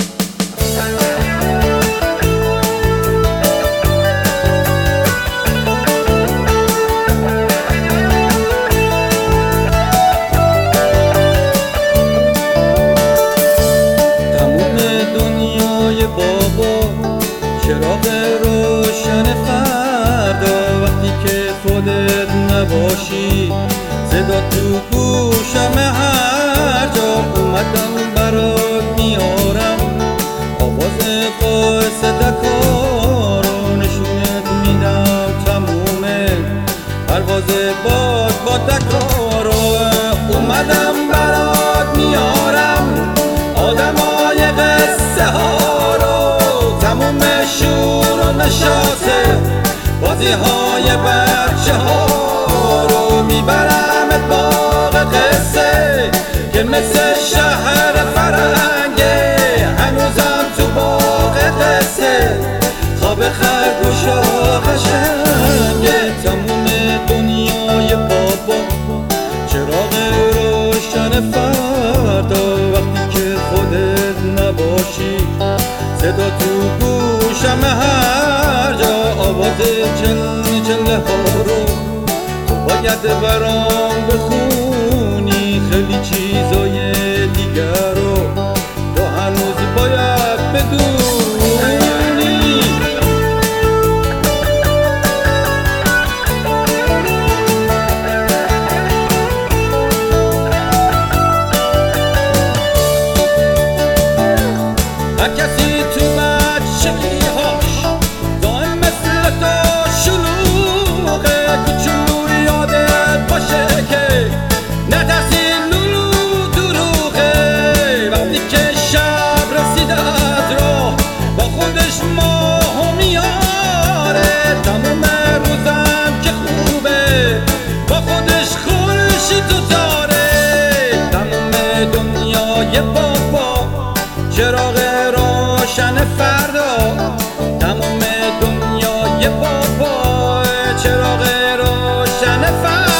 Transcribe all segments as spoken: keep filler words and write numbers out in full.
چراغ روشن فردا وقتی که خودت نباشی، صدا تو گوشم هر جا. اومدم برات میارم آواز قاصد کارو، نشونت میدم تمومه پرواز باد با تکارو. اومدم برات میارم آدمای قصه ها رو، تموم شور و نشاطه بازی های بچه ها رو. میبرمت باغ قصه که مثل شهر فرنگه، هنوزم تو باغ قصه خواب خرگوشا قشنگه. تموم دنیای بابا چراغ روشن فردا وقتی که خودت نباشی، صدا تو گوشم هر جا. آواز چل چله ها رو تو باید برام بخونی، خیلی چیزای دیگر رو تو هنوز باید بدونی. هر کسی تو بچگی‌هاش دائم مثل تو شلوغه، کوچولو یادت باشه که نترسی لولو دروغه. وقتی که شب رسید از راه با خودش ماهو میاره، تموم روزم که خوبه با خودش خورشید و تاره. تموم دنیای بابا چراغ روشن فردا، تموم دنیای بابا چراغ روشن فردا.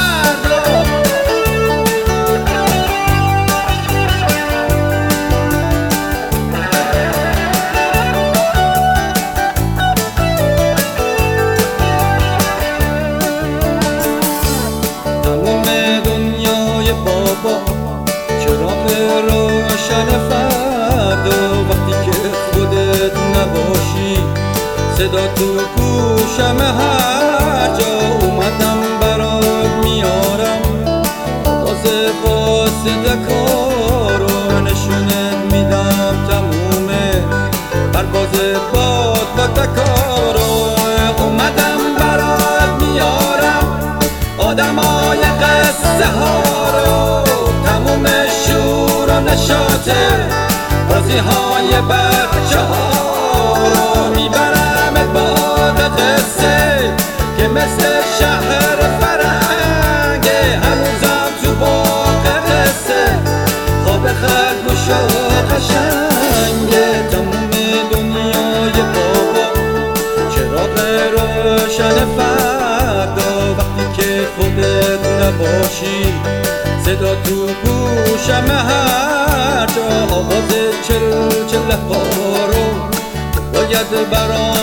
تموم دنیای بابا چراغ روشن فردا وقتی که خودت نباشی، صدا تو گوشم هر جا. اومدم برات میارم آواز قاصد کارو، نشونت میدم تمومه پرواز باد با تکارو. اومدم برات میارم آدمای قصه ها رو، تموم شور و نشاطه بازی های بچه ها رو. میبرمت باغ قصه که مثل شهر فرنگه، هنوزم تو باغ قصه خواب خرگوشا قشنگه. تموم دنیای بابا چراغ روشن فردا وقتی که خودت نباشی، صدا تو گوشم هر جا. آواز چل چله ها رو باید برام